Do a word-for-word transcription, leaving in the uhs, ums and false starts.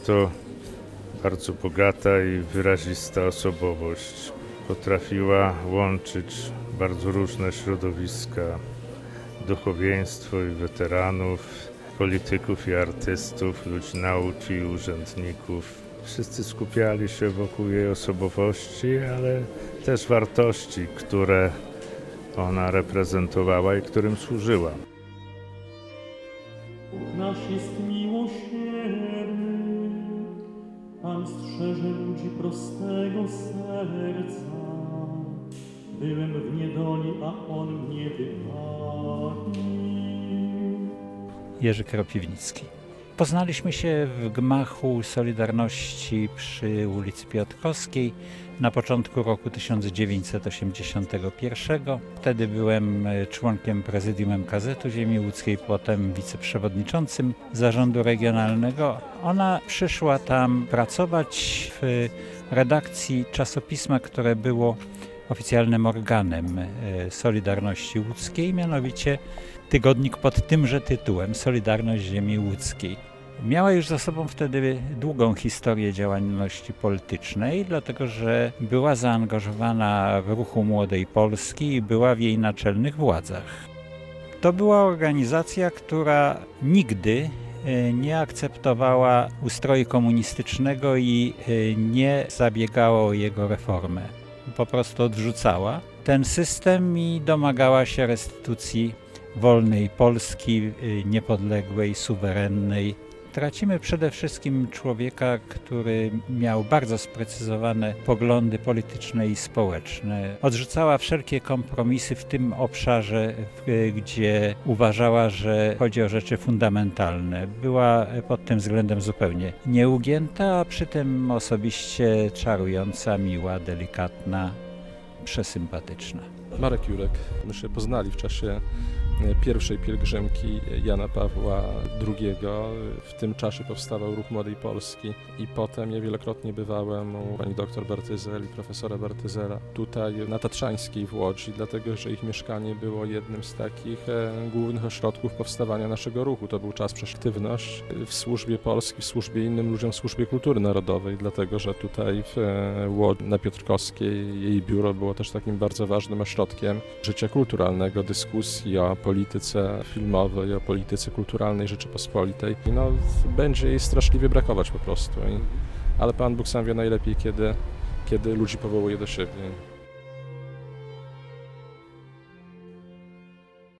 to bardzo bogata i wyrazista osobowość. Potrafiła łączyć bardzo różne środowiska, duchowieństwo i weteranów, polityków i artystów, ludzi nauki i urzędników. Wszyscy skupiali się wokół jej osobowości, ale też wartości, które ona reprezentowała i którym służyła. Nasz jest miłosierny, Pan strzeże ludzi prostego serca. Byłem w niedoli, a On mnie wybawił. Jerzy Kropiwnicki. Poznaliśmy się w gmachu Solidarności przy ulicy Piotrkowskiej na początku roku tysiąc dziewięćset osiemdziesiątego pierwszego. Wtedy byłem członkiem prezydium M K Z-u Ziemi Łódzkiej, potem wiceprzewodniczącym zarządu regionalnego. Ona przyszła tam pracować w redakcji czasopisma, które było oficjalnym organem Solidarności Łódzkiej, mianowicie tygodnik pod tymże tytułem Solidarność Ziemi Łódzkiej. Miała już za sobą wtedy długą historię działalności politycznej, dlatego że była zaangażowana w ruchu Młodej Polski i była w jej naczelnych władzach. To była organizacja, która nigdy nie akceptowała ustroju komunistycznego i nie zabiegała o jego reformę. Po prostu odrzucała ten system i domagała się restytucji wolnej Polski, niepodległej, suwerennej. Tracimy przede wszystkim człowieka, który miał bardzo sprecyzowane poglądy polityczne i społeczne. Odrzucała wszelkie kompromisy w tym obszarze, gdzie uważała, że chodzi o rzeczy fundamentalne. Była pod tym względem zupełnie nieugięta, a przy tym osobiście czarująca, miła, delikatna, przesympatyczna. Marek Jurek. My się poznali w czasie pierwszej pielgrzymki Jana Pawła drugiego. W tym czasie powstawał Ruch Młodej Polski i potem ja wielokrotnie bywałem u pani doktor Bartyzel i profesora Bartyzela tutaj na Tatrzańskiej w Łodzi, dlatego że ich mieszkanie było jednym z takich głównych ośrodków powstawania naszego ruchu. To był czas aktywność w służbie Polski, w służbie innym ludziom, w służbie kultury narodowej, dlatego że tutaj w Łodzi na Piotrkowskiej jej biuro było też takim bardzo ważnym ośrodkiem życia kulturalnego, dyskusji o polityce filmowej, o polityce kulturalnej Rzeczypospolitej. No, będzie jej straszliwie brakować po prostu. I, ale Pan Bóg sam wie najlepiej, kiedy, kiedy ludzi powołuje do siebie.